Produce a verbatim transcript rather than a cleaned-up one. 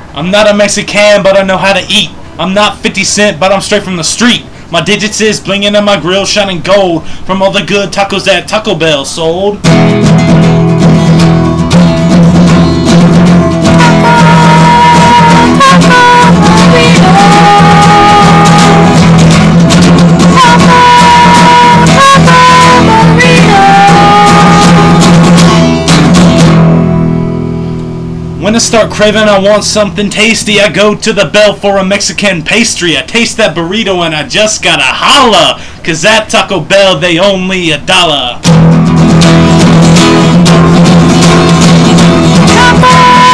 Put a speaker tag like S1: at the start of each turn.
S1: I'm not a Mexican, but I know how to eat. I'm not fifty cent, but I'm straight from the street. My digits is blinging and my grill shining gold from all the good tacos that Taco Bell sold. When I start craving, I want something tasty. I go to the Bell for a Mexican pastry. I taste that burrito and I just gotta holla, 'cause at Taco Bell they only a dollar.